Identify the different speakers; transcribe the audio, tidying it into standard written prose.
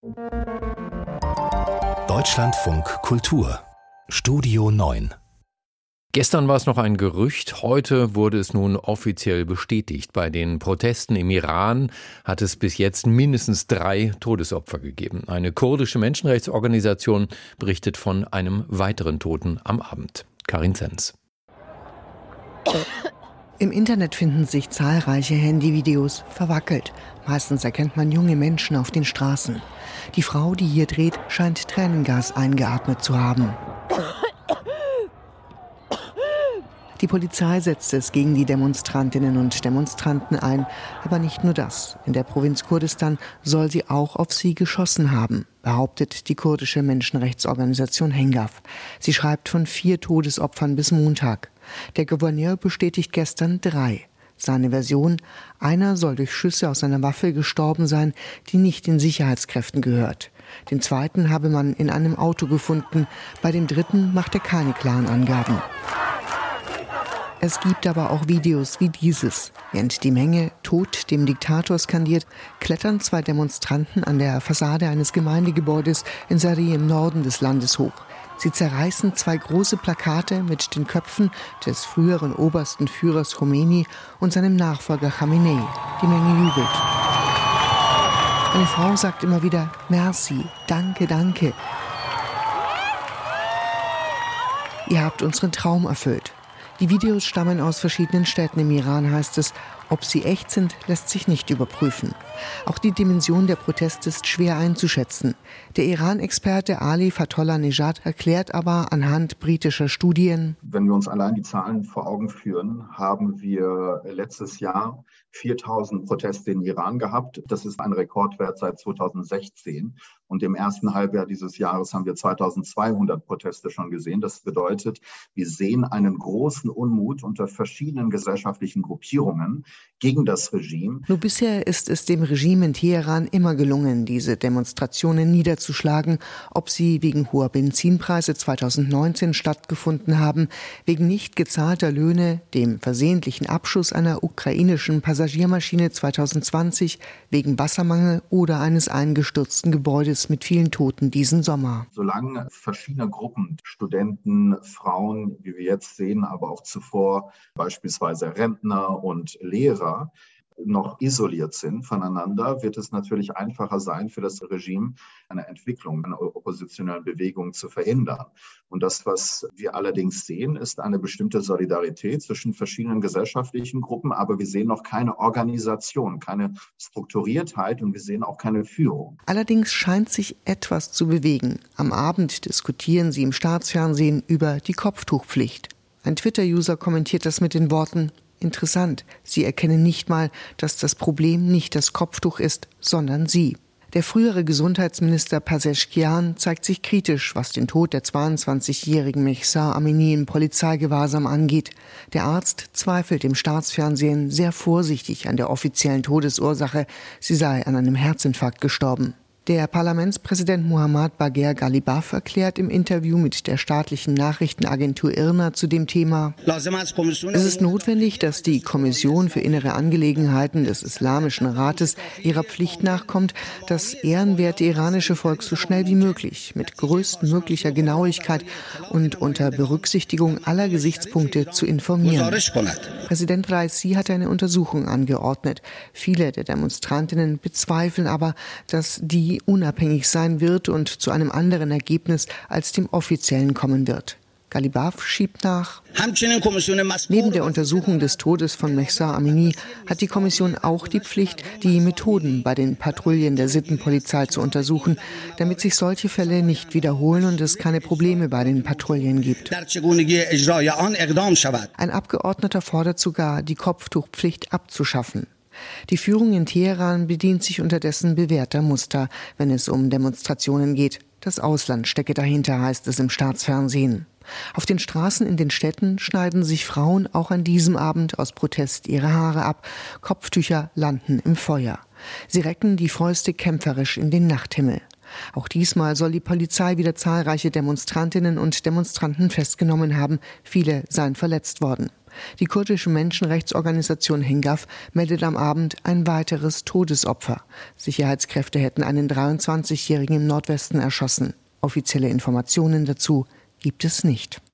Speaker 1: Deutschlandfunk Kultur Studio 9.
Speaker 2: Gestern war es noch ein Gerücht, heute wurde es nun offiziell bestätigt. Bei den Protesten im Iran hat es bis jetzt mindestens 3 Todesopfer gegeben. Eine kurdische Menschenrechtsorganisation berichtet von einem weiteren Toten am Abend. Karin Zenz.
Speaker 3: Im Internet finden sich zahlreiche Handyvideos, verwackelt. Meistens erkennt man junge Menschen auf den Straßen. Die Frau, die hier dreht, scheint Tränengas eingeatmet zu haben. Die Polizei setzte es gegen die Demonstrantinnen und Demonstranten ein. Aber nicht nur das. In der Provinz Kurdistan soll sie auch auf sie geschossen haben, behauptet die kurdische Menschenrechtsorganisation Hengaf. Sie schreibt von 4 Todesopfern bis Montag. Der Gouverneur bestätigt gestern 3. Seine Version: Einer soll durch Schüsse aus einer Waffe gestorben sein, die nicht den Sicherheitskräften gehört. Den zweiten habe man in einem Auto gefunden. Bei dem dritten macht er keine klaren Angaben. Es gibt aber auch Videos wie dieses. Während die Menge Tod dem Diktator skandiert, klettern 2 Demonstranten an der Fassade eines Gemeindegebäudes in Sari im Norden des Landes hoch. Sie zerreißen 2 große Plakate mit den Köpfen des früheren obersten Führers Khomeini und seinem Nachfolger Khamenei. Die Menge jubelt. Eine Frau sagt immer wieder Merci, danke, danke. Ihr habt unseren Traum erfüllt. Die Videos stammen aus verschiedenen Städten im Iran, heißt es. Ob sie echt sind, lässt sich nicht überprüfen. Auch die Dimension der Proteste ist schwer einzuschätzen. Der Iran-Experte Ali Fatollah Nejad erklärt aber anhand britischer Studien:
Speaker 4: Wenn wir uns allein die Zahlen vor Augen führen, haben wir letztes Jahr 4.000 Proteste in Iran gehabt. Das ist ein Rekordwert seit 2016. Und im ersten Halbjahr dieses Jahres haben wir 2.200 Proteste schon gesehen. Das bedeutet, wir sehen einen großen Unmut unter verschiedenen gesellschaftlichen Gruppierungen gegen das Regime.
Speaker 3: Nur bisher ist es dem Regime in Teheran immer gelungen, diese Demonstrationen niederzuschlagen, ob sie wegen hoher Benzinpreise 2019 stattgefunden haben, wegen nicht gezahlter Löhne, dem versehentlichen Abschuss einer ukrainischen Passagiermaschine 2020, wegen Wassermangel oder eines eingestürzten Gebäudes mit vielen Toten diesen Sommer.
Speaker 4: Solange verschiedene Gruppen, Studenten, Frauen, wie wir jetzt sehen, aber auch zuvor beispielsweise Rentner und Lehrer, noch isoliert sind voneinander, wird es natürlich einfacher sein für das Regime, eine Entwicklung einer oppositionellen Bewegung zu verhindern. Und das, was wir allerdings sehen, ist eine bestimmte Solidarität zwischen verschiedenen gesellschaftlichen Gruppen, aber wir sehen noch keine Organisation, keine Strukturiertheit und wir sehen auch keine Führung.
Speaker 3: Allerdings scheint sich etwas zu bewegen. Am Abend diskutieren sie im Staatsfernsehen über die Kopftuchpflicht. Ein Twitter-User kommentiert das mit den Worten: Interessant, Sie erkennen nicht mal, dass das Problem nicht das Kopftuch ist, sondern Sie. Der frühere Gesundheitsminister Pezeshkian zeigt sich kritisch, was den Tod der 22-jährigen Mahsa Amini im Polizeigewahrsam angeht. Der Arzt zweifelt im Staatsfernsehen sehr vorsichtig an der offiziellen Todesursache, sie sei an einem Herzinfarkt gestorben. Der Parlamentspräsident Muhammad Bagher Ghalibaf erklärt im Interview mit der staatlichen Nachrichtenagentur IRNA zu dem Thema: Es ist notwendig, dass die Kommission für innere Angelegenheiten des Islamischen Rates ihrer Pflicht nachkommt, das ehrenwerte iranische Volk so schnell wie möglich, mit größtmöglicher Genauigkeit und unter Berücksichtigung aller Gesichtspunkte zu informieren. Präsident Raisi hat eine Untersuchung angeordnet. Viele der Demonstrantinnen bezweifeln aber, dass die unabhängig sein wird und zu einem anderen Ergebnis als dem offiziellen kommen wird. Ghalibaf schiebt nach: Neben der Untersuchung des Todes von Mahsa Amini hat die Kommission auch die Pflicht, die Methoden bei den Patrouillen der Sittenpolizei zu untersuchen, damit sich solche Fälle nicht wiederholen und es keine Probleme bei den Patrouillen gibt. Ein Abgeordneter fordert sogar, die Kopftuchpflicht abzuschaffen. Die Führung in Teheran bedient sich unterdessen bewährter Muster, wenn es um Demonstrationen geht. Das Ausland stecke dahinter, heißt es im Staatsfernsehen. Auf den Straßen in den Städten schneiden sich Frauen auch an diesem Abend aus Protest ihre Haare ab. Kopftücher landen im Feuer. Sie recken die Fäuste kämpferisch in den Nachthimmel. Auch diesmal soll die Polizei wieder zahlreiche Demonstrantinnen und Demonstranten festgenommen haben. Viele seien verletzt worden. Die kurdische Menschenrechtsorganisation Hengaf meldet am Abend ein weiteres Todesopfer. Sicherheitskräfte hätten einen 23-Jährigen im Nordwesten erschossen. Offizielle Informationen dazu gibt es nicht.